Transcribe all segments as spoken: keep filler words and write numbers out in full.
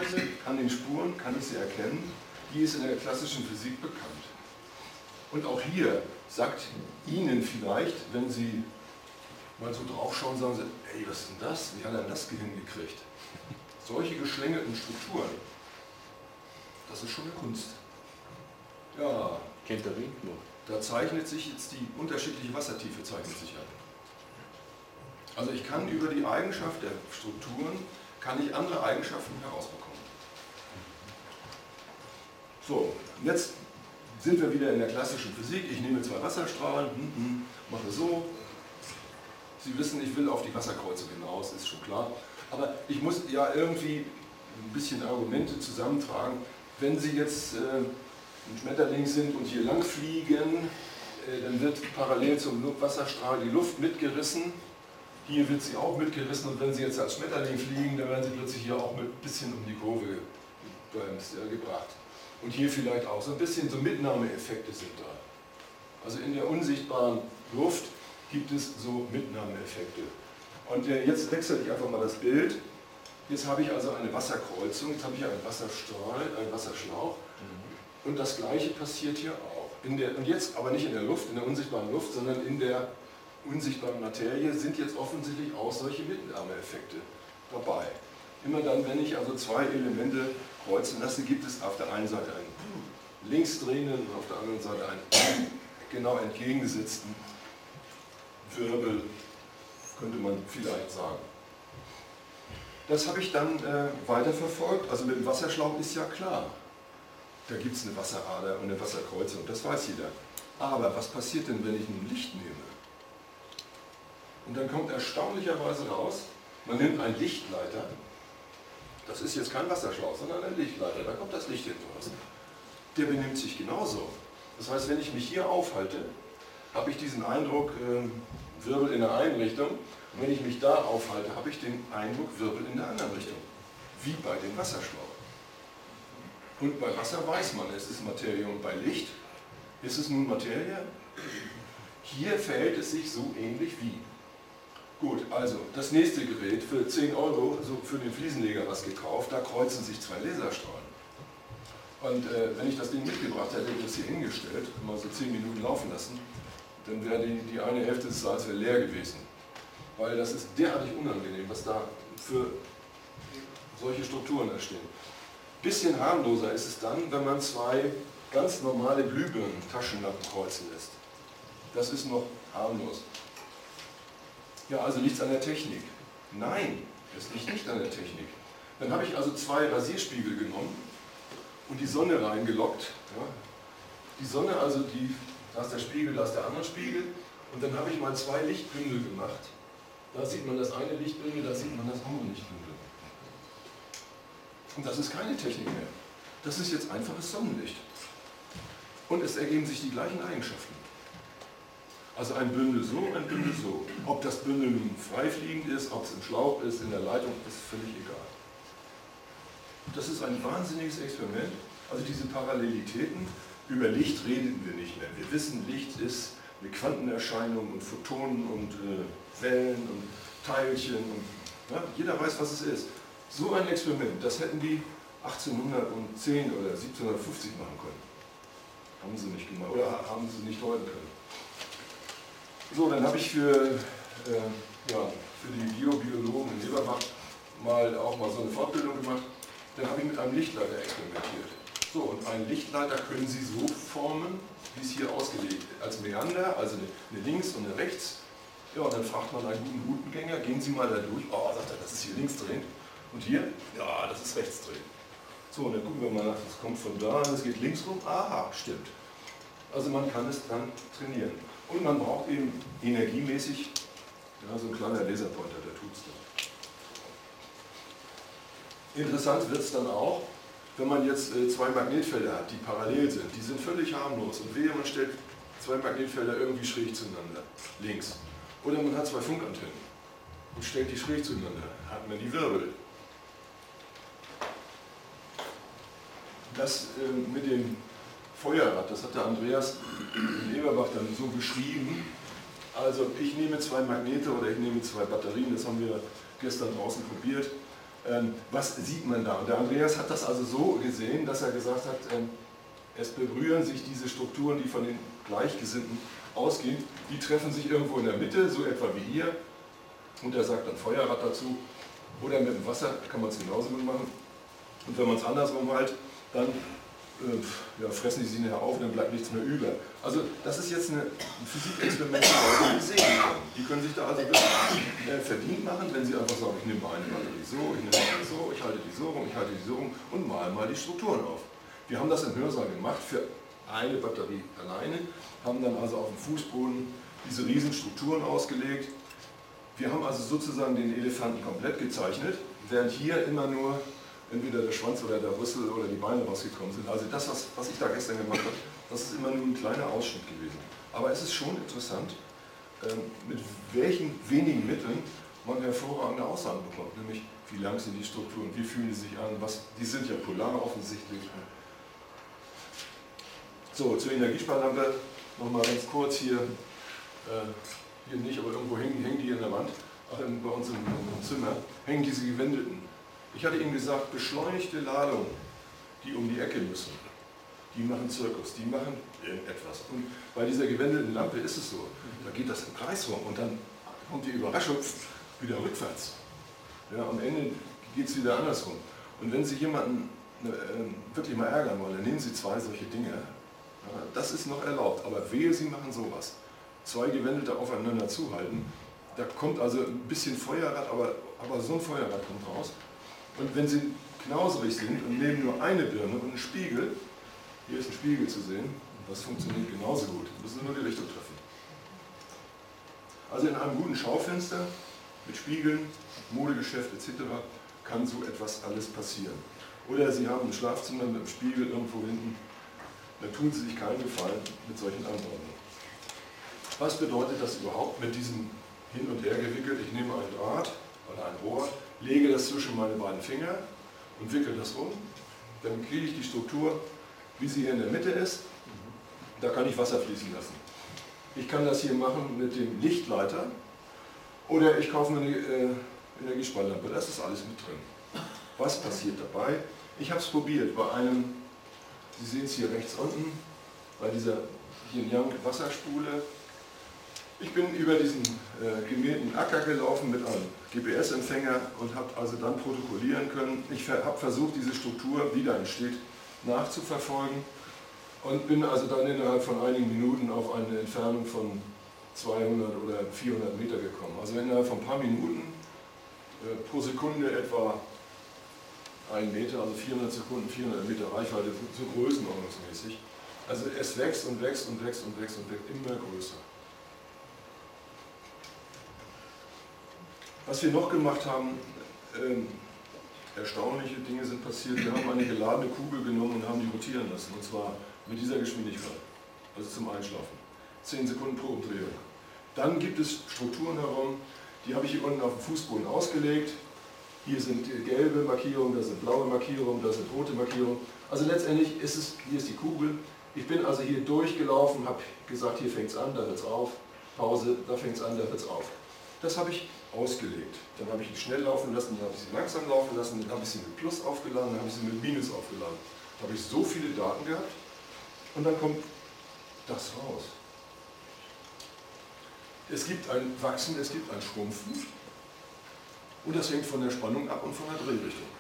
Synthese, an den Spuren kann ich sie erkennen, die ist in der klassischen Physik bekannt. Und auch hier sagt Ihnen vielleicht, wenn Sie mal so draufschauen, sagen Sie, ey, was ist denn das? Wie hat er das hingekriegt? Solche geschlängelten Strukturen, das ist schon eine Kunst. Ja, kennt der Wind noch. Da zeichnet sich jetzt die unterschiedliche Wassertiefe zeichnet sich ab. Also ich kann über die Eigenschaft der Strukturen, kann ich andere Eigenschaften herausbekommen. So, jetzt sind wir wieder in der klassischen Physik. Ich nehme zwei Wasserstrahlen, hm, hm, mache so. Sie wissen, ich will auf die Wasserkreuze hinaus, ist schon klar. Aber ich muss ja irgendwie ein bisschen Argumente zusammentragen. Wenn Sie jetzt äh, ein Schmetterling sind und hier lang fliegen, äh, dann wird parallel zum Wasserstrahl die Luft mitgerissen. Hier wird sie auch mitgerissen und wenn Sie jetzt als Schmetterling fliegen, dann werden Sie plötzlich hier auch mit ein bisschen um die Kurve äh, gebracht. Und hier vielleicht auch so ein bisschen so Mitnahmeeffekte sind da. Also in der unsichtbaren Luft gibt es so Mitnahmeeffekte. Und äh, jetzt wechsle ich einfach mal das Bild. Jetzt habe ich also eine Wasserkreuzung, jetzt habe ich einen Wasserstrahl, einen Wasserschlauch. Und das Gleiche passiert hier auch. In der, und jetzt aber nicht in der Luft, in der unsichtbaren Luft, sondern in der unsichtbaren Materie sind jetzt offensichtlich auch solche Mitnahmeeffekte dabei. Immer dann, wenn ich also zwei Elemente kreuzen lasse, gibt es auf der einen Seite einen linksdrehenden und auf der anderen Seite einen genau entgegengesetzten Wirbel, könnte man vielleicht sagen. Das habe ich dann äh, weiterverfolgt. Also mit dem Wasserschlauch ist ja klar. Da gibt es eine Wasserader und eine Wasserkreuzung, das weiß jeder. Aber was passiert denn, wenn ich ein Licht nehme? Und dann kommt erstaunlicherweise raus, man nimmt einen Lichtleiter, das ist jetzt kein Wasserschlauch, sondern ein Lichtleiter, da kommt das Licht hinten raus. Der benimmt sich genauso. Das heißt, wenn ich mich hier aufhalte, habe ich diesen Eindruck, äh, Wirbel in der einen Richtung, und wenn ich mich da aufhalte, habe ich den Eindruck, Wirbel in der anderen Richtung. Wie bei dem Wasserschlauch. Und bei Wasser weiß man, es ist Materie, und bei Licht ist es nun Materie. Hier verhält es sich so ähnlich wie. Gut, also das nächste Gerät für zehn Euro, so für den Fliesenleger was gekauft, da kreuzen sich zwei Laserstrahlen. Und äh, wenn ich das Ding mitgebracht hätte, hätte ich das hier hingestellt, mal so zehn Minuten laufen lassen, dann wäre die, die eine Hälfte des Saals wäre leer gewesen. Weil das ist derartig unangenehm, was da für solche Strukturen entstehen. Bisschen harmloser ist es dann, wenn man zwei ganz normale Glühbirnen-Taschenlampen kreuzen lässt. Das ist noch harmlos. Ja, also liegt es an der Technik. Nein, es liegt nicht an der Technik. Dann habe ich also zwei Rasierspiegel genommen und die Sonne reingelockt. Ja. Die Sonne, also die, da ist der Spiegel, da ist der andere Spiegel. Und dann habe ich mal zwei Lichtbündel gemacht. Da sieht man das eine Lichtbündel, da sieht man das andere Lichtbündel. Und das ist keine Technik mehr. Das ist jetzt einfaches Sonnenlicht. Und es ergeben sich die gleichen Eigenschaften. Also ein Bündel so, ein Bündel so. Ob das Bündel nun freifliegend ist, ob es im Schlauch ist, in der Leitung, ist völlig egal. Das ist ein wahnsinniges Experiment. Also diese Parallelitäten, über Licht reden wir nicht mehr. Wir wissen, Licht ist eine Quantenerscheinung und Photonen und äh, Wellen und Teilchen. Und, ja, jeder weiß, was es ist. So ein Experiment, das hätten die achtzehnhundertzehn oder siebzehnhundertfünfzig machen können. Haben sie nicht gemacht oder haben sie nicht deuten können. So, dann habe ich für, äh, ja, für die Geobiologen in Leverbach mal auch mal so eine Fortbildung gemacht. Dann habe ich mit einem Lichtleiter experimentiert. So, und einen Lichtleiter können Sie so formen, wie es hier ausgelegt ist. Als Meander, also eine links und eine rechts. Ja, und dann fragt man einen guten Routengänger, gehen Sie mal da durch. Oh, sagt er, das ist hier links drehend. Und hier? Ja, das ist rechts drehend. So, und dann gucken wir mal nach, das kommt von da, das geht links rum. Aha, stimmt. Also man kann es dann trainieren. Und man braucht eben energiemäßig, ja, so ein kleiner Laserpointer, der tut es dann. Interessant wird es dann auch, wenn man jetzt äh, zwei Magnetfelder hat, die parallel sind. Die sind völlig harmlos. Und wehe, man stellt zwei Magnetfelder irgendwie schräg zueinander, links. Oder man hat zwei Funkantennen und stellt die schräg zueinander, hat man die Wirbel. Das äh, mit dem Feuerrad, das hat der Andreas in Leverbach dann so beschrieben. Also ich nehme zwei Magnete oder ich nehme zwei Batterien, das haben wir gestern draußen probiert. Ähm, was sieht man da? Und der Andreas hat das also so gesehen, dass er gesagt hat, ähm, es berühren sich diese Strukturen, die von den Gleichgesinnten ausgehen, die treffen sich irgendwo in der Mitte, so etwa wie hier. Und er sagt dann Feuerrad dazu. Oder mit dem Wasser kann man es genauso gut machen. Und wenn man es andersrum halt, dann äh, ja, fressen die sie nachher auf und dann bleibt nichts mehr über. Also das ist jetzt eine Physikexperiment, die sehen können. Die können sich da also wirklich äh, verdient machen, wenn sie einfach sagen, ich nehme eine Batterie so, ich nehme eine so, ich halte die so rum, ich halte die so rum und mal mal die Strukturen auf. Wir haben das im Hörsaal gemacht für eine Batterie alleine, haben dann also auf dem Fußboden diese riesen Strukturen ausgelegt. Wir haben also sozusagen den Elefanten komplett gezeichnet, während hier immer nur entweder der Schwanz oder der Rüssel oder die Beine rausgekommen sind. Also das, was, was ich da gestern gemacht habe, das ist immer nur ein kleiner Ausschnitt gewesen. Aber es ist schon interessant, mit welchen wenigen Mitteln man hervorragende Aussagen bekommt. Nämlich, wie lang sind die Strukturen, wie fühlen sie sich an, was, die sind ja polar offensichtlich. So, zur Energiesparlampe nochmal ganz kurz hier. Äh, hier nicht, aber irgendwo hängen, hängen die in der Wand. Ach, bei uns im, im Zimmer hängen diese gewendelten. Ich hatte Ihnen gesagt, beschleunigte Ladungen, die um die Ecke müssen, die machen Zirkus, die machen irgendetwas. Und bei dieser gewendelten Lampe ist es so, da geht das im Kreis rum und dann kommt die Überraschung wieder rückwärts. Ja, am Ende geht es wieder andersrum. Und wenn Sie jemanden äh, wirklich mal ärgern wollen, dann nehmen Sie zwei solche Dinge. Ja, das ist noch erlaubt, aber wehe, Sie machen sowas. Zwei Gewendelte aufeinander zuhalten, da kommt also ein bisschen Feuerrad, aber, aber so ein Feuerrad kommt raus. Und wenn Sie knauserig sind und nehmen nur eine Birne und einen Spiegel, hier ist ein Spiegel zu sehen, und das funktioniert genauso gut, müssen Sie nur die Richtung treffen. Also in einem guten Schaufenster mit Spiegeln, Modegeschäft et cetera kann so etwas alles passieren. Oder Sie haben ein Schlafzimmer mit einem Spiegel irgendwo hinten, da tun Sie sich keinen Gefallen mit solchen Anordnungen. Was bedeutet das überhaupt mit diesem Hin- und Her gewickelt? Ich nehme einen Draht oder ein Rohr, lege das zwischen meine beiden Finger und wickel das um. Dann kriege ich die Struktur, wie sie hier in der Mitte ist. Da kann ich Wasser fließen lassen. Ich kann das hier machen mit dem Lichtleiter oder ich kaufe mir eine äh, Energiesparlampe. Das ist alles mit drin. Was passiert dabei? Ich habe es probiert bei einem, Sie sehen es hier rechts unten, bei dieser Yin-Yang Wasserspule. Ich bin über diesen äh, gemähten Acker gelaufen mit einem G P S-Empfänger und habe also dann protokollieren können. Ich habe versucht, diese Struktur, wie da entsteht, nachzuverfolgen und bin also dann innerhalb von einigen Minuten auf eine Entfernung von zweihundert oder vierhundert Meter gekommen. Also innerhalb von ein paar Minuten, äh, pro Sekunde etwa ein Meter, also vierhundert Sekunden, vierhundert Meter Reichweite, so größenordnungsmäßig. Also es wächst und wächst und wächst und wächst und wird immer größer. Was wir noch gemacht haben, ähm, erstaunliche Dinge sind passiert. Wir haben eine geladene Kugel genommen und haben die rotieren lassen, und zwar mit dieser Geschwindigkeit, also zum Einschlafen. zehn Sekunden pro Umdrehung. Dann gibt es Strukturen herum, die habe ich hier unten auf dem Fußboden ausgelegt. Hier sind gelbe Markierungen, da sind blaue Markierungen, da sind rote Markierungen. Also letztendlich ist es, hier ist die Kugel. Ich bin also hier durchgelaufen, habe gesagt, hier fängt es an, da hört es auf. Pause, da fängt es an, da hört es auf. Das habe ich ausgelegt. Dann habe ich ihn schnell laufen lassen, dann habe ich sie langsam laufen lassen, dann habe ich sie mit Plus aufgeladen, dann habe ich sie mit Minus aufgeladen. Da habe ich so viele Daten gehabt und dann kommt das raus. Es gibt ein Wachsen, es gibt ein Schrumpfen und das hängt von der Spannung ab und von der Drehrichtung.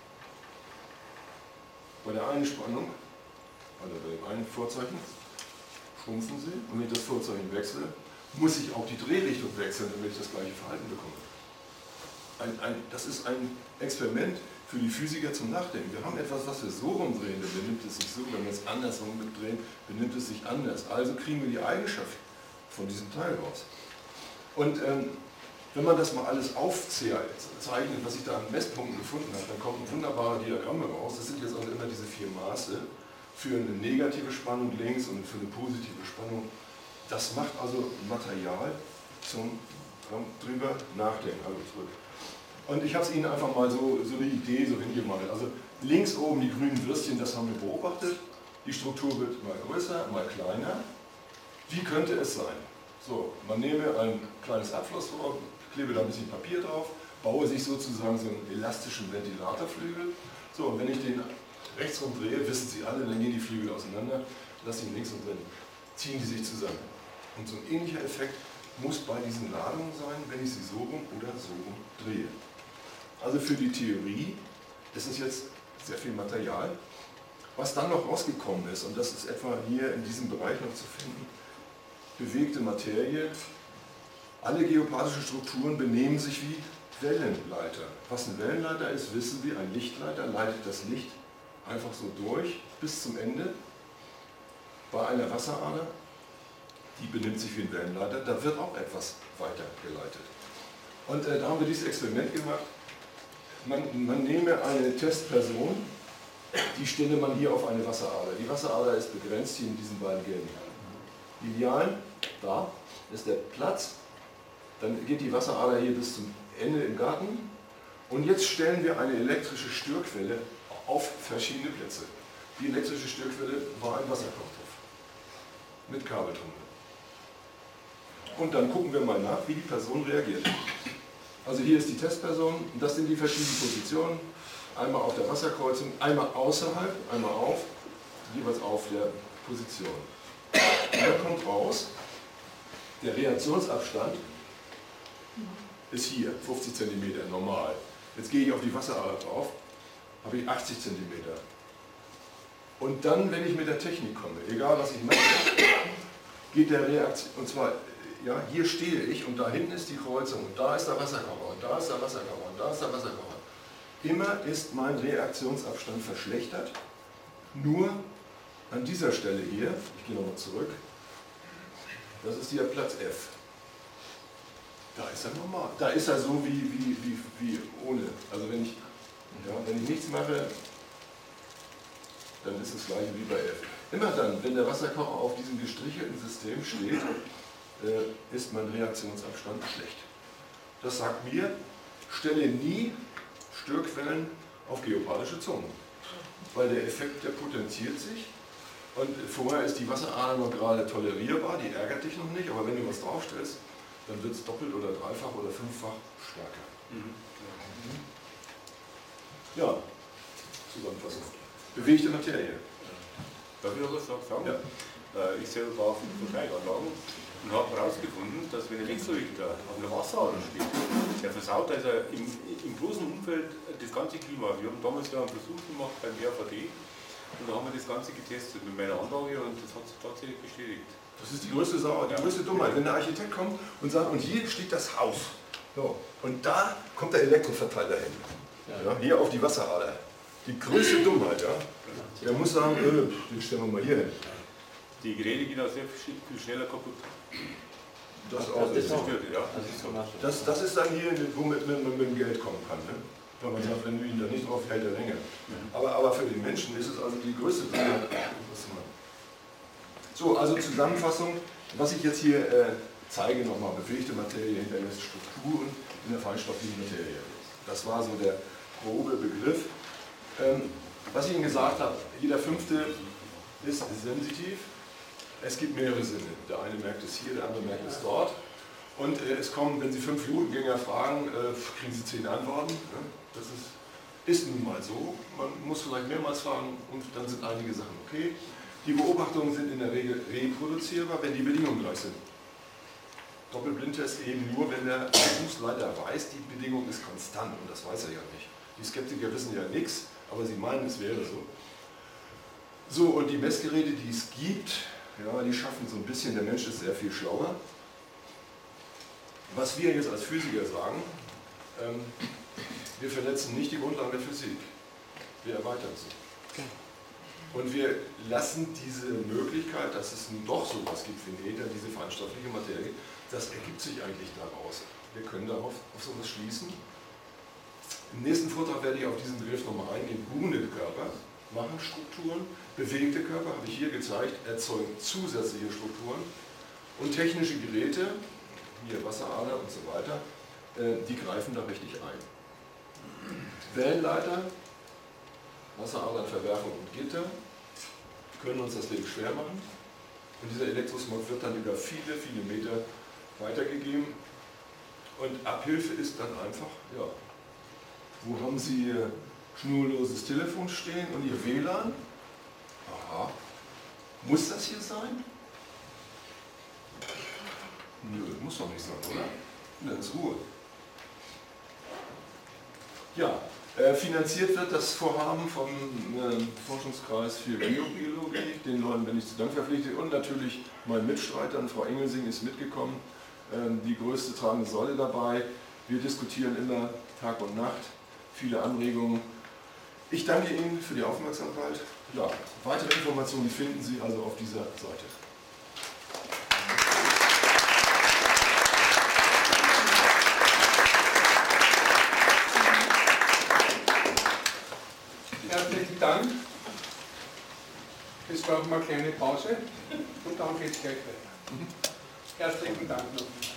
Bei der einen Spannung, also bei dem einen Vorzeichen, schrumpfen sie und wenn ich das Vorzeichen wechsle, muss ich auch die Drehrichtung wechseln, damit ich das gleiche Verhalten bekomme. Ein, ein, das ist ein Experiment für die Physiker zum Nachdenken. Wir haben etwas, was wir so rumdrehen, dann benimmt es sich so, wenn wir es andersrum drehen, benimmt es sich anders. Also kriegen wir die Eigenschaft von diesem Teil raus. Und ähm, wenn man das mal alles aufzeichnet, was ich da an Messpunkten gefunden habe, dann kommt ein wunderbarer Diagramm raus. Das sind jetzt also immer diese vier Maße für eine negative Spannung links und für eine positive Spannung. Das macht also Material zum drüber nachdenken. Also zurück. Und ich habe es Ihnen einfach mal so, so eine Idee so hingemalt. Also links oben die grünen Würstchen, das haben wir beobachtet. Die Struktur wird mal größer, mal kleiner. Wie könnte es sein? So, man nehme ein kleines Abflussrohr, klebe da ein bisschen Papier drauf, baue sich sozusagen so einen elastischen Ventilatorflügel. So, und wenn ich den rechts rum drehe, wissen Sie alle, dann gehen die Flügel auseinander, lasse ihn links und drin, ziehen die sich zusammen. Und so ein ähnlicher Effekt muss bei diesen Ladungen sein, wenn ich sie so rum oder so rum drehe. Also für die Theorie ist es jetzt sehr viel Material. Was dann noch rausgekommen ist, und das ist etwa hier in diesem Bereich noch zu finden, bewegte Materie. Alle geopathischen Strukturen benehmen sich wie Wellenleiter. Was ein Wellenleiter ist, wissen wir, ein Lichtleiter leitet das Licht einfach so durch bis zum Ende. Bei einer Wasserader, die benimmt sich wie ein Wellenleiter, da wird auch etwas weitergeleitet. Und äh, da haben wir dieses Experiment gemacht. Man, man nehme eine Testperson, die stelle man hier auf eine Wasserader. Die Wasserader ist begrenzt hier in diesen beiden gelben Linealen. Da ist der Platz. Dann geht die Wasserader hier bis zum Ende im Garten. Und jetzt stellen wir eine elektrische Störquelle auf verschiedene Plätze. Die elektrische Störquelle war ein Wasserkochtopf mit Kabeltunnel. Und dann gucken wir mal nach, wie die Person reagiert. Also hier ist die Testperson, und das sind die verschiedenen Positionen. Einmal auf der Wasserkreuzung, einmal außerhalb, einmal auf, jeweils auf der Position. Und dann kommt raus, der Reaktionsabstand ist hier, fünfzig Zentimeter, normal. Jetzt gehe ich auf die Wasserader drauf, habe ich achtzig Zentimeter. Und dann, wenn ich mit der Technik komme, egal was ich mache, geht der Reaktion, und zwar, ja, hier stehe ich und da hinten ist die Kreuzung und da ist der Wasserkocher und da ist der Wasserkocher und da ist der Wasserkocher. Immer ist mein Reaktionsabstand verschlechtert, nur an dieser Stelle hier, ich gehe nochmal zurück, das ist hier Platz F. Da ist er normal. Da ist er so wie, wie, wie, wie ohne. Also wenn ich, ja, wenn ich nichts mache, dann ist es gleich wie bei F. Immer dann, wenn der Wasserkocher auf diesem gestrichelten System steht, äh, ist mein Reaktionsabstand schlecht. Das sagt mir, stelle nie Störquellen auf geopathische Zonen. Weil der Effekt, der potenziert sich. Und vorher ist die Wasserader noch gerade tolerierbar, die ärgert dich noch nicht, aber wenn du was draufstellst, dann wird es doppelt oder dreifach oder fünffach stärker. Mhm. Ja, Zusammenfassung. Bewegte Materie. Darf ich noch was sagen? Ja. Ich selber war auf Verteilanlagen und habe herausgefunden, dass wenn ein Wechselrichter auf einer Wasserader steht, der versaut also im, im großen Umfeld das ganze Klima. Wir haben damals ja einen Versuch gemacht beim R V D und da haben wir das Ganze getestet mit meiner Anlage und das hat sich tatsächlich bestätigt. Das ist die größte Sauer, die größte Dummheit, wenn der Architekt kommt und sagt, und hier steht das Haus. So. Und da kommt der Elektroverteiler hin. Ja, hier auf die Wasserader. Die größte Dummheit, ja. Der muss sagen, äh, den stellen wir mal hier hin. Die Geräte gehen auch sehr viel schneller kaputt. Das, auch das, ist, ja. das, das ist dann hier, womit man mit dem Geld kommen kann. Ne? Weil man sagt, wenn du ihn da nicht drauf hält, er länger. Aber, aber für den Menschen ist es also die größte Dummheit. So, also Zusammenfassung, was ich jetzt hier äh, zeige, nochmal, bewegte Materie hinterlässt Strukturen in der feinstofflichen Materie. Das war so der grobe Begriff. Ähm, was ich Ihnen gesagt habe, jeder Fünfte ist sensitiv. Es gibt mehrere Sinne. Der eine merkt es hier, der andere merkt es dort. Und äh, es kommen, wenn Sie fünf Minutengänger fragen, äh, kriegen Sie zehn Antworten. Ne? Das ist, ist nun mal so. Man muss vielleicht mehrmals fragen und dann sind einige Sachen okay. Die Beobachtungen sind in der Regel reproduzierbar, wenn die Bedingungen gleich sind. Doppelblindtest eben nur, wenn der Versuchsleiter weiß, die Bedingung ist konstant und das weiß er ja nicht. Die Skeptiker wissen ja nichts, aber sie meinen, es wäre so. So, und die Messgeräte, die es gibt, ja, die schaffen so ein bisschen, der Mensch ist sehr viel schlauer. Was wir jetzt als Physiker sagen, ähm, wir verletzen nicht die Grundlagen der Physik, wir erweitern sie. Und wir lassen diese Möglichkeit, dass es nun doch sowas gibt wie Äther, diese feinstoffliche Materie, das ergibt sich eigentlich daraus. Wir können darauf auf sowas schließen. Im nächsten Vortrag werde ich auf diesen Begriff nochmal eingehen. Ruhende Körper machen Strukturen, bewegte Körper, habe ich hier gezeigt, erzeugen zusätzliche Strukturen und technische Geräte, hier Wasserader und so weiter, die greifen da richtig ein. Wellenleiter, Wasseradernverwerfung und Gitter können uns das Leben schwer machen und dieser Elektrosmog wird dann über viele, viele Meter weitergegeben Und Abhilfe ist dann einfach, ja, wo haben Sie Ihr schnurloses Telefon stehen und Ihr W L A N? Aha. Muss das hier sein? Nö, muss doch nicht sein, oder? Dann ist Ruhe. Ja, äh, finanziert wird das Vorhaben vom äh, Forschungskreis für Geobiologie. Den Leuten bin ich zu Dank verpflichtet und natürlich meinen Mitstreitern. Frau Engelsing ist mitgekommen, äh, die größte tragende Säule dabei. Wir diskutieren immer Tag und Nacht, viele Anregungen. Ich danke Ihnen für die Aufmerksamkeit. Ja, weitere Informationen finden Sie also auf dieser Seite. Herzlichen Dank. Jetzt brauchen wir eine kleine Pause und dann geht es gleich weiter. Herzlichen Dank noch.